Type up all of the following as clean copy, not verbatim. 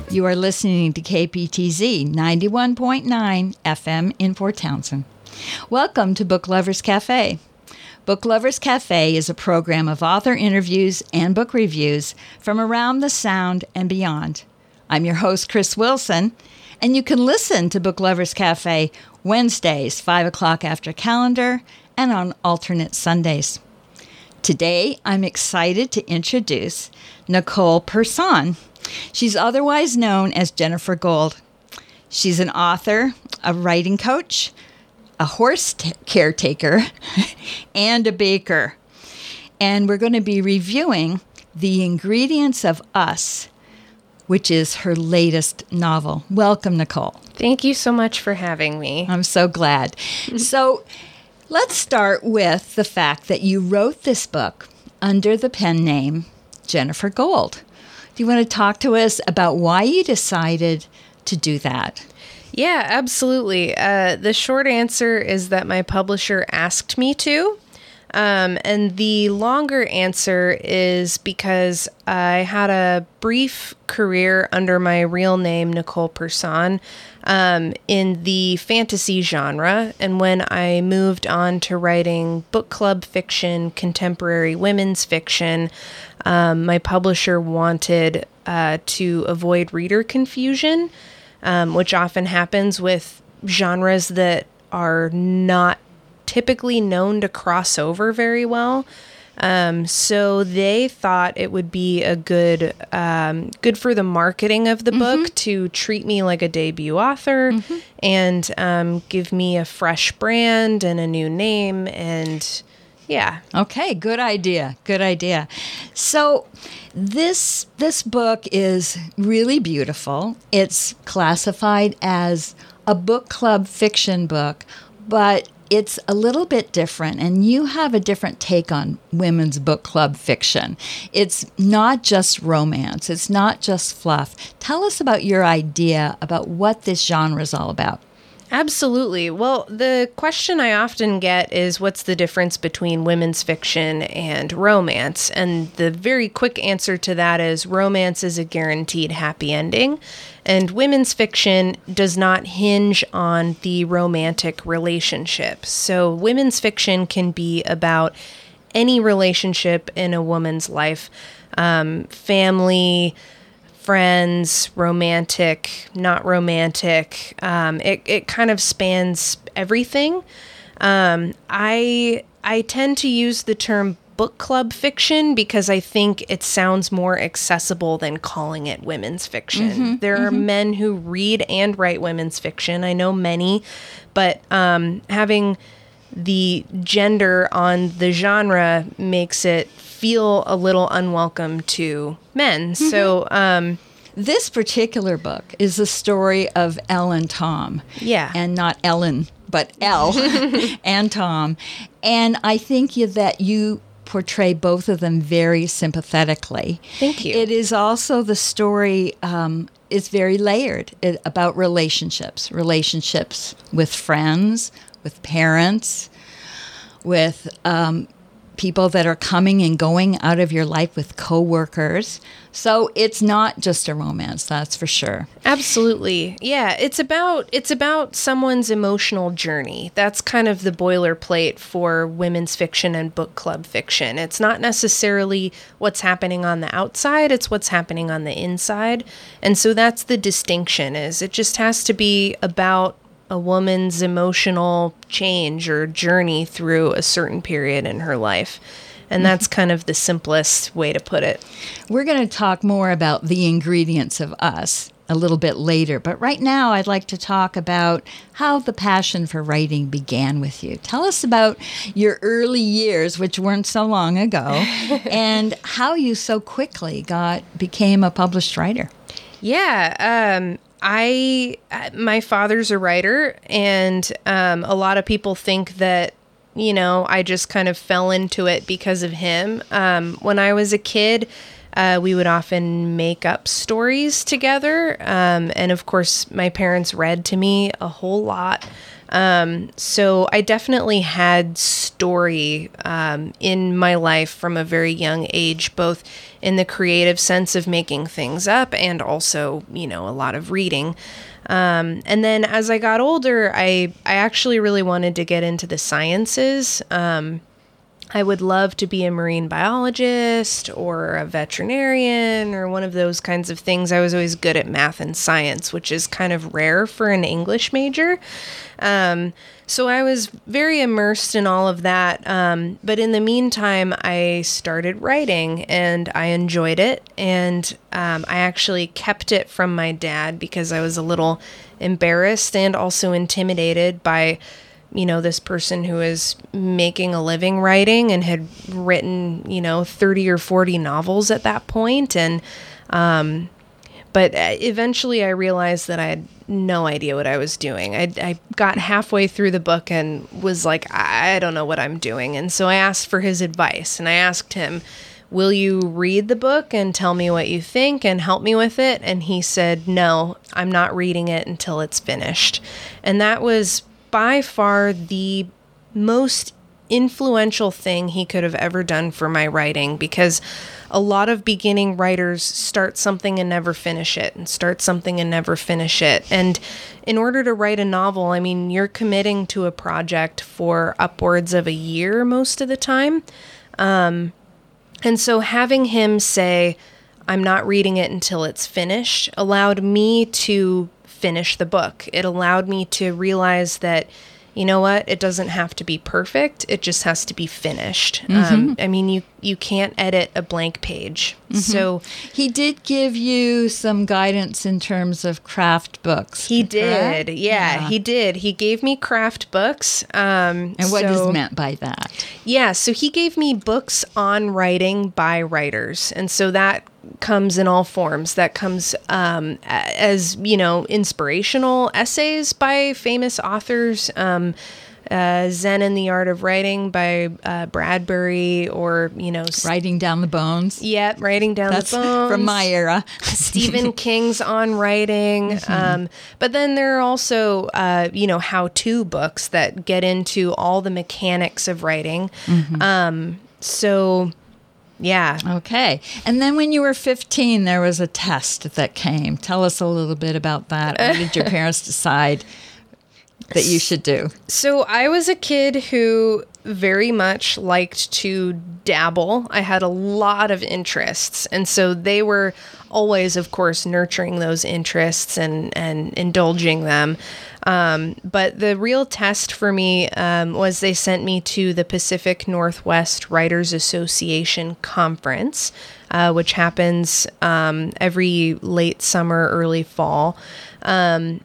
You are listening to KPTZ 91.9 FM in Fort Townsend. Welcome to Book Lovers Cafe. Book Lovers Cafe is a program of author interviews and book reviews from around the Sound and beyond. I'm your host, Chris Wilson, and you can listen to Book Lovers Cafe Wednesdays, 5 o'clock after calendar, and on alternate Sundays. Today, I'm excited to introduce Nicole Person. She's otherwise known as Jennifer Gold. She's an author, a writing coach, a horse caretaker, and a baker. And we're going to be reviewing The Ingredients of Us, which is her latest novel. Welcome, Nicole. Thank you so much for having me. I'm so glad. So let's start with the fact that you wrote this book under the pen name Jennifer Gold. Do you want to talk to us about why you decided to do that? Yeah, absolutely. The short answer is that my publisher asked me to. And the longer answer is because I had a brief career under my real name, Nicole Person, in the fantasy genre. And when I moved on to writing book club fiction, contemporary women's fiction, my publisher wanted to avoid reader confusion, which often happens with genres that are not typically known to cross over very well. So they thought it would be a good for the marketing of the book to treat me like a debut author and give me a fresh brand and a new name. And yeah. Okay, good idea. Good idea. So this book is really beautiful. It's classified as a book club fiction book, but it's a little bit different, and you have a different take on women's book club fiction. It's not just romance. It's not just fluff. Tell us about your idea about what this genre is all about. Absolutely. Well, the question I often get is, what's the difference between women's fiction and romance? And the very quick answer to that is romance is a guaranteed happy ending, and women's fiction does not hinge on the romantic relationship. So women's fiction can be about any relationship in a woman's life, family, friends, romantic, not romantic. It kind of spans everything. I tend to use the term book club fiction because I think it sounds more accessible than calling it women's fiction. There are men who read and write women's fiction. I know many, but having the gender on the genre makes it feel a little unwelcome to men. So this particular book is the story of Elle and Tom. Yeah. And not Ellen, but Elle and Tom. And I think that you portray both of them very sympathetically. Thank you. It is also the story, it's very layered about relationships with friends, with parents, with people that are coming and going out of your life, with coworkers. So it's not just a romance, that's for sure. Absolutely. Yeah, it's about someone's emotional journey. That's kind of the boilerplate for women's fiction and book club fiction. It's not necessarily what's happening on the outside, it's what's happening on the inside. And so that's the distinction, is it just has to be about a woman's emotional change or journey through a certain period in her life. And that's kind of the simplest way to put it. We're going to talk more about The Ingredients of Us a little bit later, but right now I'd like to talk about how the passion for writing began with you. Tell us about your early years, which weren't so long ago, and how you so quickly became a published writer. Yeah, my father's a writer, and a lot of people think that, I just kind of fell into it because of him. When I was a kid, We would often make up stories together. And of course, my parents read to me a whole lot. So I definitely had story in my life from a very young age, both in the creative sense of making things up and also, a lot of reading. And then as I got older, I actually really wanted to get into the sciences. I would love to be a marine biologist or a veterinarian or one of those kinds of things. I was always good at math and science, which is kind of rare for an English major. So I was very immersed in all of that. But in the meantime, I started writing and I enjoyed it. And I actually kept it from my dad because I was a little embarrassed and also intimidated by this person who is making a living writing and had written, 30 or 40 novels at that point. And, but eventually I realized that I had no idea what I was doing. I got halfway through the book and was like, I don't know what I'm doing. And so I asked for his advice and I asked him, will you read the book and tell me what you think and help me with it? And he said, no, I'm not reading it until it's finished. And that was by far the most influential thing he could have ever done for my writing, because a lot of beginning writers start something and never finish it, and start something and never finish it. And in order to write a novel, you're committing to a project for upwards of a year most of the time. And so having him say, I'm not reading it until it's finished, allowed me to finish the book. It allowed me to realize that, it doesn't have to be perfect. It just has to be finished. You can't edit a blank page. So he did give you some guidance in terms of craft books. He did. Yeah, he did. He gave me craft books. And what is meant by that? Yeah, so he gave me books on writing by writers. And so that comes in all forms. That comes as, inspirational essays by famous authors, Zen and the Art of Writing by Bradbury, or, Writing Down the Bones. Yeah, Writing Down the Bones. From my era. Stephen King's On Writing. But then there are also, how-to books that get into all the mechanics of writing. Yeah. Okay. And then when you were 15, there was a test that came. Tell us a little bit about that. What did your parents decide that you should do? So I was a kid who very much liked to dabble. I had a lot of interests. And so they were always, of course, nurturing those interests and indulging them. But the real test for me was they sent me to the Pacific Northwest Writers Association Conference, which happens every late summer, early fall. And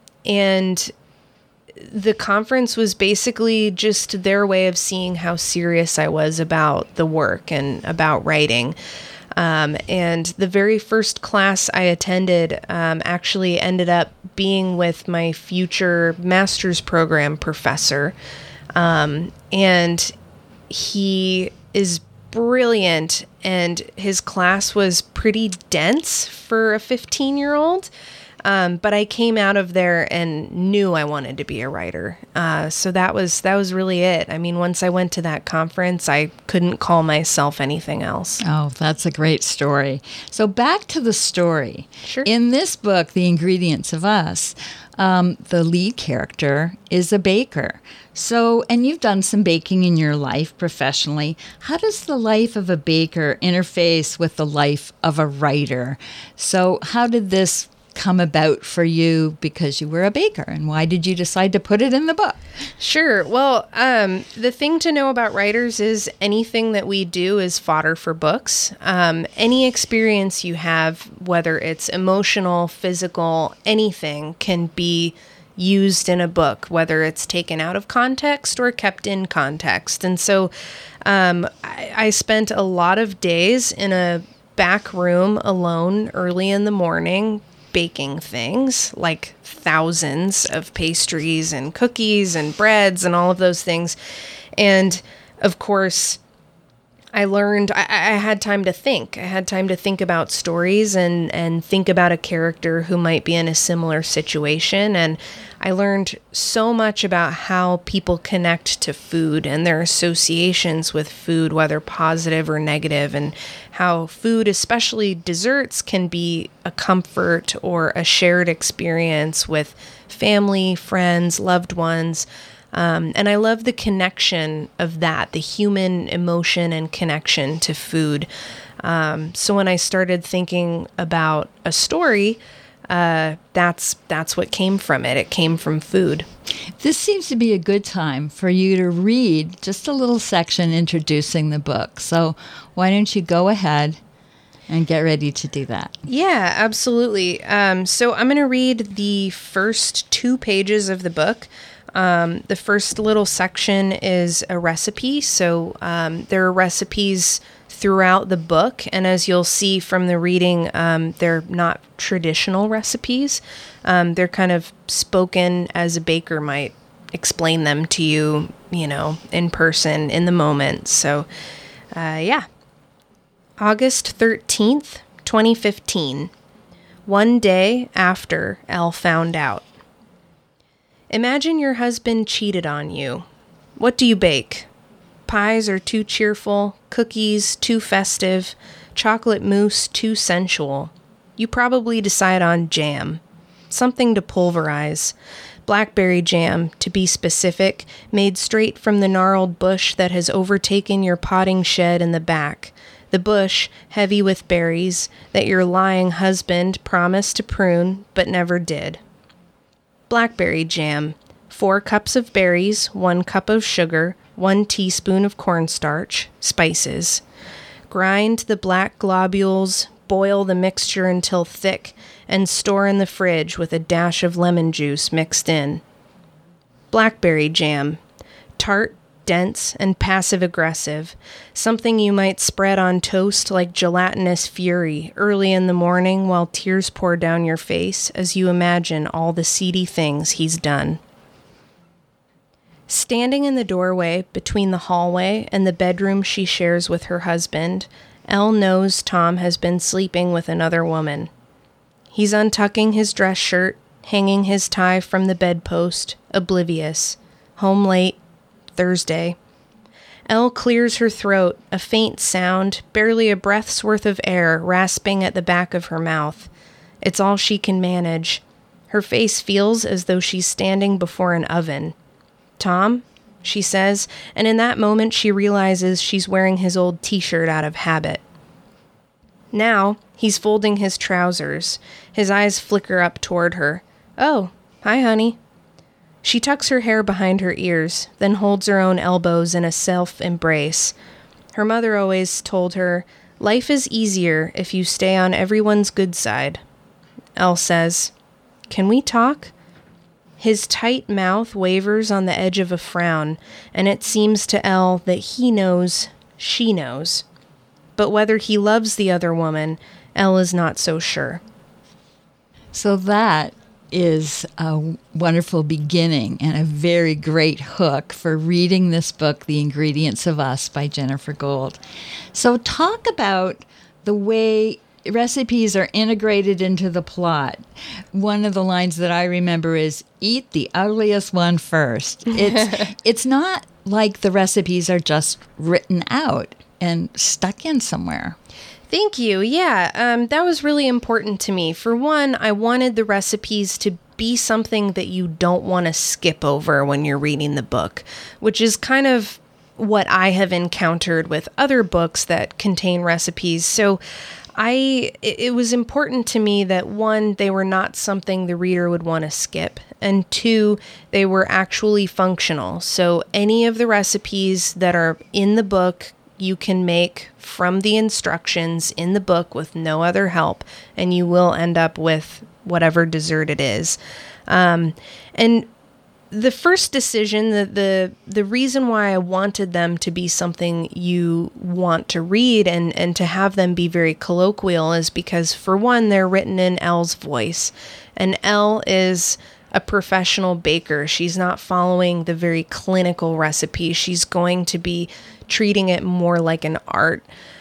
the conference was basically just their way of seeing how serious I was about the work and about writing. And the very first class I attended actually ended up being with my future master's program professor. And he is brilliant, and his class was pretty dense for a 15-year-old. But I came out of there and knew I wanted to be a writer. So that was really it. Once I went to that conference, I couldn't call myself anything else. Oh, that's a great story. So back to the story. Sure. In this book, The Ingredients of Us, the lead character is a baker. So, and you've done some baking in your life professionally. How does the life of a baker interface with the life of a writer? So how did this come about for you because you were a baker, and why did you decide to put it in the book? Sure. Well, the thing to know about writers is anything that we do is fodder for books. Any experience you have, whether it's emotional, physical, anything, can be used in a book, whether it's taken out of context or kept in context. And so I spent a lot of days in a back room alone early in the morning, baking things like thousands of pastries and cookies and breads and all of those things. And of course, I learned, I had time to think. I had time to think about stories and think about a character who might be in a similar situation. And I learned so much about how people connect to food and their associations with food, whether positive or negative, and how food, especially desserts, can be a comfort or a shared experience with family, friends, loved ones. And I love the connection of that, the human emotion and connection to food. So when I started thinking about a story, that's what came from it. It came from food. This seems to be a good time for you to read just a little section introducing the book. So why don't you go ahead and get ready to do that? Yeah, absolutely. So I'm going to read the first 2 pages of the book. The first little section is a recipe. So there are recipes throughout the book. And as you'll see from the reading, they're not traditional recipes. They're kind of spoken as a baker might explain them to you, in person, in the moment. So, yeah. August 13th, 2015. One day after Elle found out. Imagine your husband cheated on you. What do you bake? Pies are too cheerful, cookies too festive, chocolate mousse too sensual. You probably decide on jam, something to pulverize. Blackberry jam, to be specific, made straight from the gnarled bush that has overtaken your potting shed in the back. The bush, heavy with berries, that your lying husband promised to prune but never did. Blackberry jam, 4 cups of berries, 1 cup of sugar, 1 teaspoon of cornstarch, spices. Grind the black globules, boil the mixture until thick, and store in the fridge with a dash of lemon juice mixed in. Blackberry jam, tart, dense, and passive-aggressive, something you might spread on toast like gelatinous fury early in the morning while tears pour down your face as you imagine all the seedy things he's done. Standing in the doorway between the hallway and the bedroom she shares with her husband, Elle knows Tom has been sleeping with another woman. He's untucking his dress shirt, hanging his tie from the bedpost, oblivious. Home late, Thursday. Elle clears her throat, a faint sound, barely a breath's worth of air rasping at the back of her mouth. It's all she can manage. Her face feels as though she's standing before an oven. Tom, she says, and in that moment she realizes she's wearing his old t-shirt out of habit. Now, he's folding his trousers. His eyes flicker up toward her. Oh, hi, honey. She tucks her hair behind her ears, then holds her own elbows in a self-embrace. Her mother always told her, life is easier if you stay on everyone's good side. Elle says, can we talk? His tight mouth wavers on the edge of a frown, and it seems to Elle that he knows, she knows. But whether he loves the other woman, Elle is not so sure. So that is a wonderful beginning and a very great hook for reading this book, The Ingredients of Us by Jennifer Gold. So talk about the way recipes are integrated into the plot. One of the lines that I remember is, eat the ugliest one first. It's not like the recipes are just written out and stuck in somewhere. Thank you. Yeah, that was really important to me. For one, I wanted the recipes to be something that you don't want to skip over when you're reading the book, which is kind of what I have encountered with other books that contain recipes. So it was important to me that, one, they were not something the reader would want to skip, and two, they were actually functional. So any of the recipes that are in the book you can make from the instructions in the book with no other help, and you will end up with whatever dessert it is. And the first decision, the reason why I wanted them to be something you want to read and to have them be very colloquial is because, for one, they're written in Elle's voice. And Elle is a professional baker. She's not following the very clinical recipe. She's going to be treating it more like an art.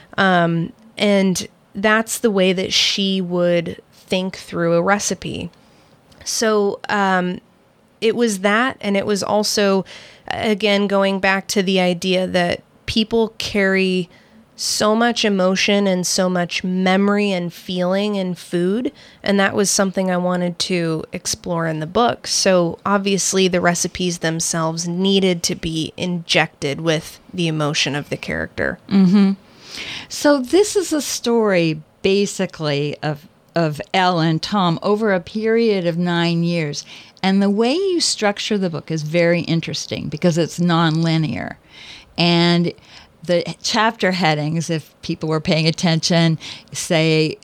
And that's the way that she would think through a recipe. So it was that, and it was also, again, going back to the idea that people carry so much emotion and so much memory and feeling in food, and that was something I wanted to explore in the book. So obviously the recipes themselves needed to be injected with the emotion of the character. Mm-hmm. So this is a story basically of Elle and Tom over a period of 9 years. And the way you structure the book is very interesting because it's nonlinear. And the chapter headings, if people were paying attention, say,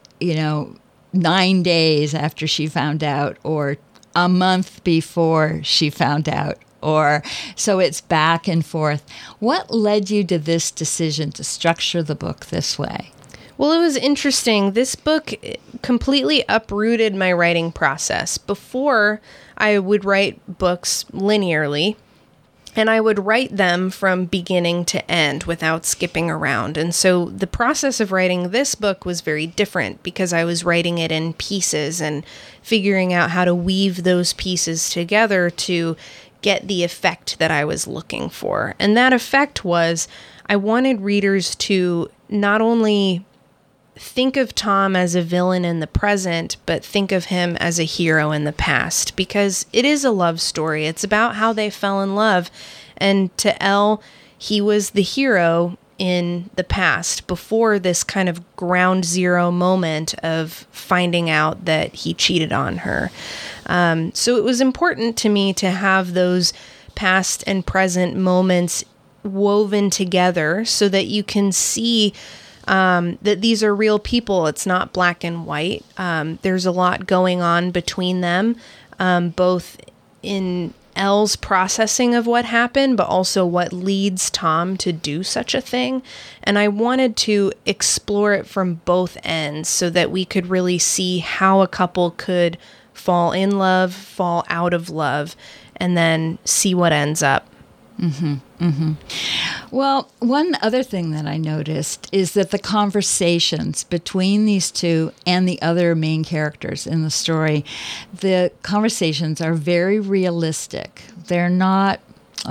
9 days after she found out, or a month before she found out, or so it's back and forth. What led you to this decision to structure the book this way? Well, it was interesting. This book completely uprooted my writing process. Before, I would write books linearly, and I would write them from beginning to end without skipping around. And so the process of writing this book was very different because I was writing it in pieces and figuring out how to weave those pieces together to get the effect that I was looking for. And that effect was I wanted readers to not only think of Tom as a villain in the present, but think of him as a hero in the past, because it is a love story. It's about how they fell in love. And to Elle, he was the hero in the past before this kind of ground zero moment of finding out that he cheated on her. So it was important to me to have those past and present moments woven together so that you can see that these are real people. It's not black and white. There's a lot going on between them, both in Elle's processing of what happened, but also what leads Tom to do such a thing. And I wanted to explore it from both ends so that we could really see how a couple could fall in love, fall out of love, and then see what ends up. Mm-hmm. Mm-hmm. Well, one other thing that I noticed is that the conversations between these two and the other main characters in the story, the conversations are very realistic. They're not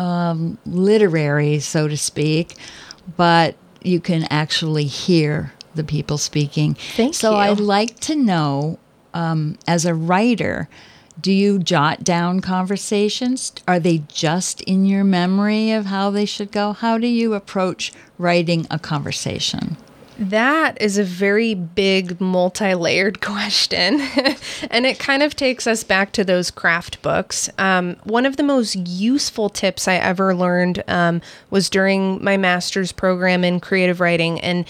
literary, so to speak, but you can actually hear the people speaking. Thank you. So I'd like to know, as a writer, do you jot down conversations? Are they just in your memory of how they should go? How do you approach writing a conversation? That is a very big, multi-layered question. And it kind of takes us back to those craft books. One of the most useful tips I ever learned was during my master's program in creative writing. And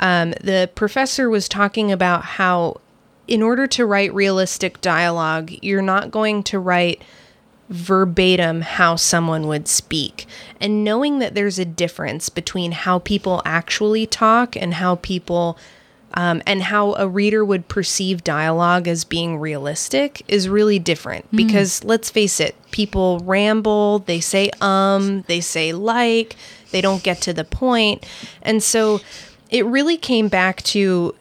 the professor was talking about how in order to write realistic dialogue, you're not going to write verbatim how someone would speak. And knowing that there's a difference between how people actually talk and how people and how a reader would perceive dialogue as being realistic is really different. Because let's face it, people ramble, they say they say like, they don't get to the point. And so it really came back to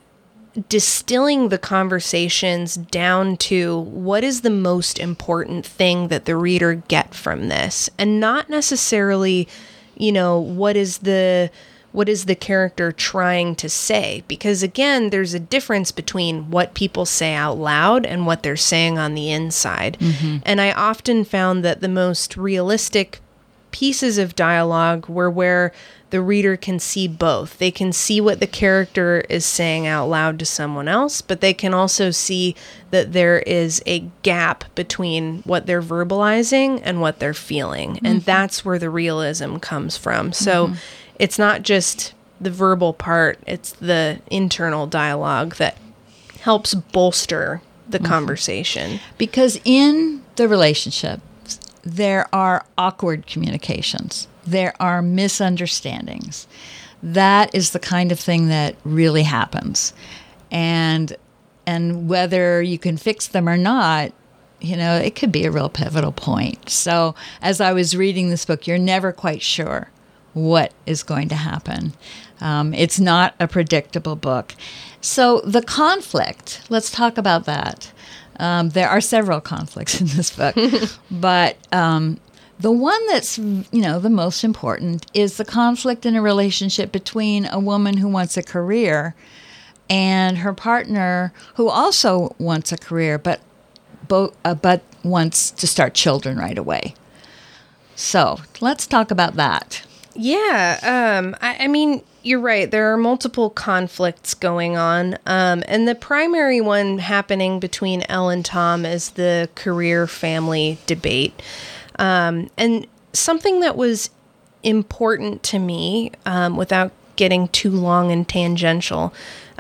distilling the conversations down to what is the most important thing that the reader get from this, and not necessarily, what is the character trying to say? Because again, there's a difference between what people say out loud and what they're saying on the inside. Mm-hmm. And I often found that the most realistic pieces of dialogue were where the reader can see both. They can see what the character is saying out loud to someone else, but they can also see that there is a gap between what they're verbalizing and what they're feeling. Mm-hmm. And that's where the realism comes from. So it's not just the verbal part, it's the internal dialogue that helps bolster the conversation. Because in the relationship, there are awkward communications. There are misunderstandings. That is the kind of thing that really happens. And whether you can fix them or not, it could be a real pivotal point. So as I was reading this book, you're never quite sure what is going to happen. It's not a predictable book. So the conflict, let's talk about that. There are several conflicts in this book, but the one that's, the most important is the conflict in a relationship between a woman who wants a career and her partner who also wants a career, but wants to start children right away. So let's talk about that. Yeah. I mean, you're right. There are multiple conflicts going on. And the primary one happening between Elle and Tom is the career-family debate. And something that was important to me, without getting too long and tangential,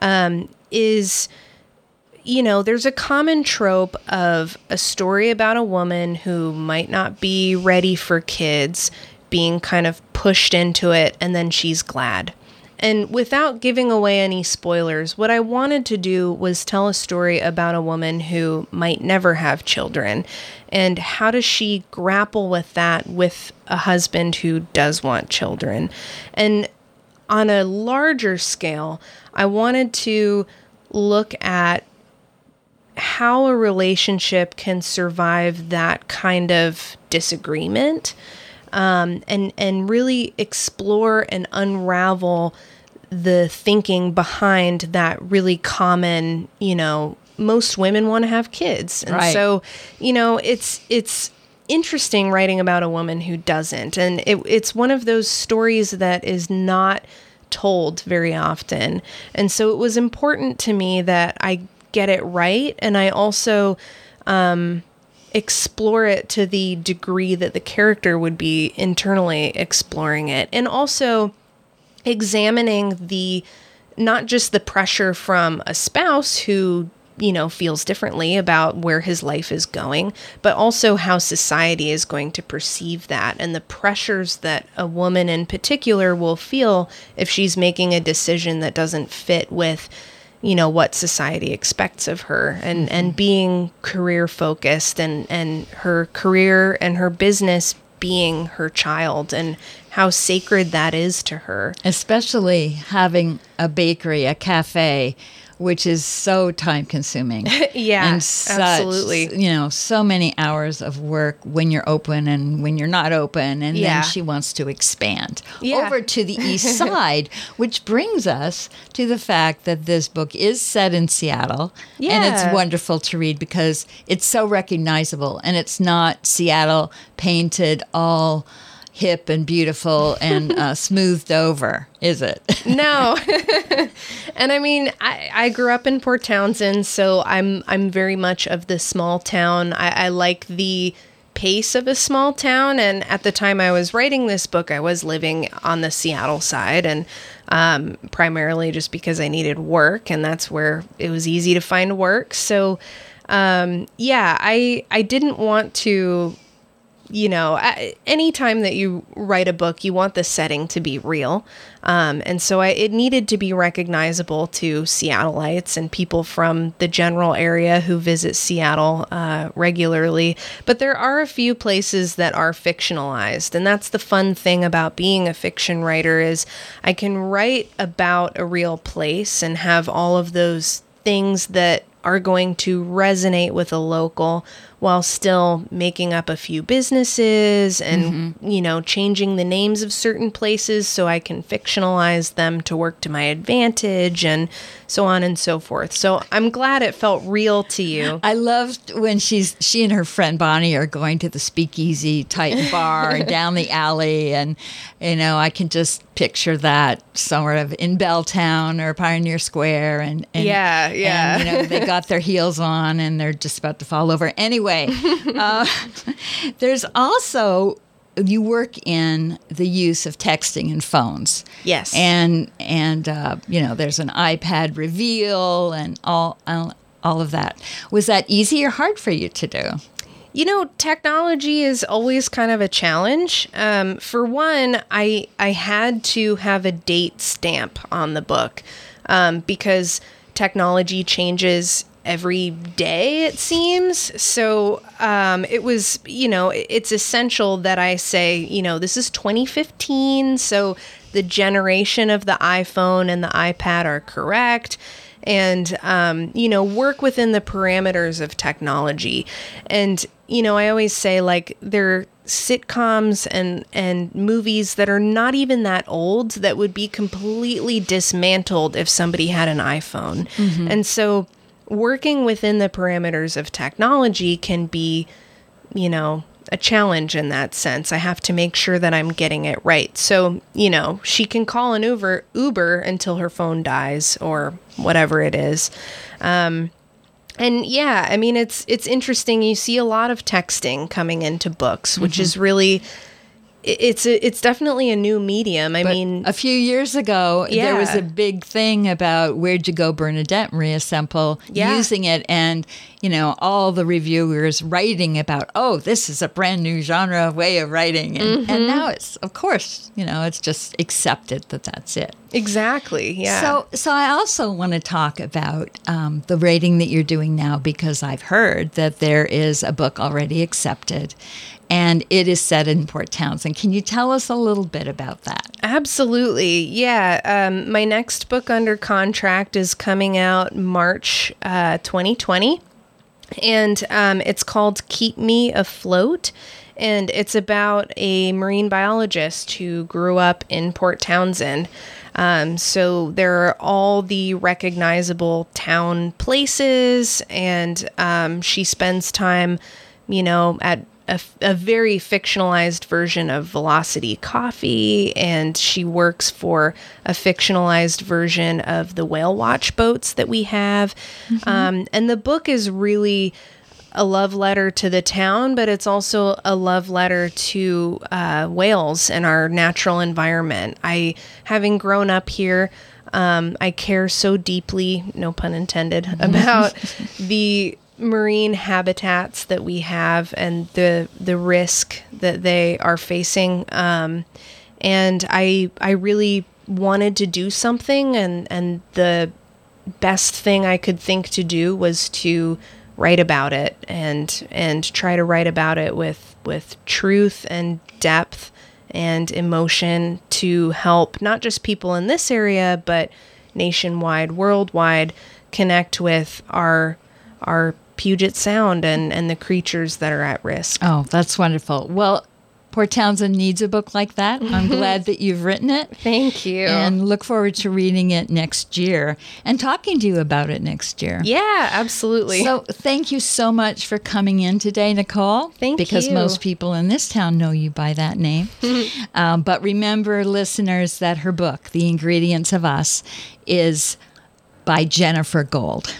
is, there's a common trope of a story about a woman who might not be ready for kids being kind of pushed into it, and then she's glad. And without giving away any spoilers, what I wanted to do was tell a story about a woman who might never have children, and how does she grapple with that with a husband who does want children. And on a larger scale, I wanted to look at how a relationship can survive that kind of disagreement, and really explore and unravel the thinking behind that really common, most women want to have kids. And right. So, it's interesting writing about a woman who doesn't. And it's one of those stories that is not told very often. And so it was important to me that I get it right. And I also explore it to the degree that the character would be internally exploring it. And also examining not just the pressure from a spouse who, feels differently about where his life is going, but also how society is going to perceive that, and the pressures that a woman in particular will feel if she's making a decision that doesn't fit with what society expects of her, and being career focused, and her career and her business being her child, and how sacred that is to her. Especially having a bakery, a cafe, which is so time consuming. Yeah, and such, absolutely. So many hours of work when you're open and when you're not open. And then she wants to expand over to the east side, which brings us to the fact that this book is set in Seattle. Yeah. And it's wonderful to read because it's so recognizable, and it's not Seattle painted all hip and beautiful and smoothed over, is it? No. And I mean, I grew up in Port Townsend, so I'm very much of the small town. I like the pace of a small town, and at the time I was writing this book, I was living on the Seattle side, and primarily just because I needed work, and that's where it was easy to find work. So I didn't want to, anytime that you write a book, you want the setting to be real. And so it needed to be recognizable to Seattleites and people from the general area who visit Seattle regularly. But there are a few places that are fictionalized. And that's the fun thing about being a fiction writer, is I can write about a real place and have all of those things that are going to resonate with a local, while still making up a few businesses and, changing the names of certain places so I can fictionalize them to work to my advantage, and so on and so forth. So I'm glad it felt real to you. I loved when she and her friend Bonnie are going to the speakeasy type bar down the alley, and, I can just picture that somewhere in Belltown or Pioneer Square, and and, they got their heels on and they're just about to fall over. Anyway, there's also, you work in the use of texting and phones. Yes. And there's an iPad reveal and all of that. Was that easy or hard for you to do? Technology is always kind of a challenge. For one, I had to have a date stamp on the book, because technology changes every day, it seems. So it was, it's essential that I say, this is 2015, so the generation of the iPhone and the iPad are correct. And, work within the parameters of technology. And, I always say, like, there are sitcoms and movies that are not even that old that would be completely dismantled if somebody had an iPhone. Mm-hmm. And so working within the parameters of technology can be, a challenge in that sense. I have to make sure that I'm getting it right. So, she can call an Uber until her phone dies or whatever it is. And yeah, I mean, it's interesting. You see a lot of texting coming into books, which is really, it's definitely a new medium. I mean, a few years ago, there was a big thing about Where'd You Go, Bernadette, Maria Semple, using it, and all the reviewers writing about, this is a brand new genre way of writing, and now it's, of course, it's just accepted that that's it. Exactly. Yeah. So I also want to talk about the writing that you're doing now, because I've heard that there is a book already accepted, and it is set in Port Townsend. Can you tell us a little bit about that? Absolutely. Yeah. My next book under contract is coming out March 2020, and it's called Keep Me Afloat. And it's about a marine biologist who grew up in Port Townsend. So there are all the recognizable town places, and she spends time, at a very fictionalized version of Velocity Coffee, and she works for a fictionalized version of the whale watch boats that we have. Mm-hmm. And the book is really a love letter to the town, but it's also a love letter to whales and our natural environment. Having grown up here, I care so deeply, no pun intended, about the marine habitats that we have and the risk that they are facing. And I really wanted to do something, and the best thing I could think to do was to write about it and try to write about it with truth and depth and emotion to help not just people in this area, but nationwide, worldwide, connect with our Puget Sound and the creatures that are at risk. Oh, that's wonderful. Well, Port Townsend needs a book like that. I'm glad that you've written it. Thank you. And look forward to reading it next year and talking to you about it next year. Yeah, absolutely. So thank you so much for coming in today, Nicole. Thank you. Because most people in this town know you by that name. But remember, listeners, that her book, The Ingredients of Us, is by Jennifer Gold.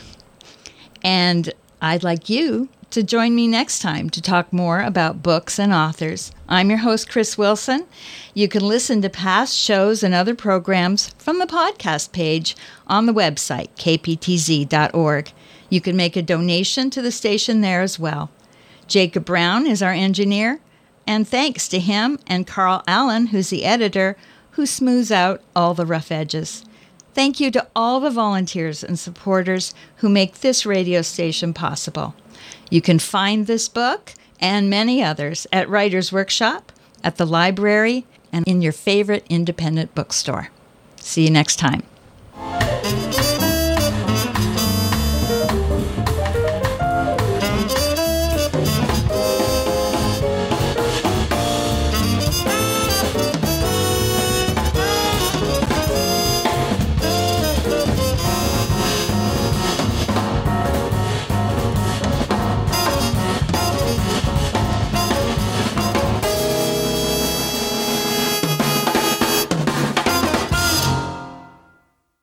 And I'd like you to join me next time to talk more about books and authors. I'm your host, Chris Wilson. You can listen to past shows and other programs from the podcast page on the website, kptz.org. You can make a donation to the station there as well. Jacob Brown is our engineer, and thanks to him and Carl Allen, who's the editor, who smooths out all the rough edges. Thank you to all the volunteers and supporters who make this radio station possible. You can find this book and many others at Writer's Workshop, at the library, and in your favorite independent bookstore. See you next time.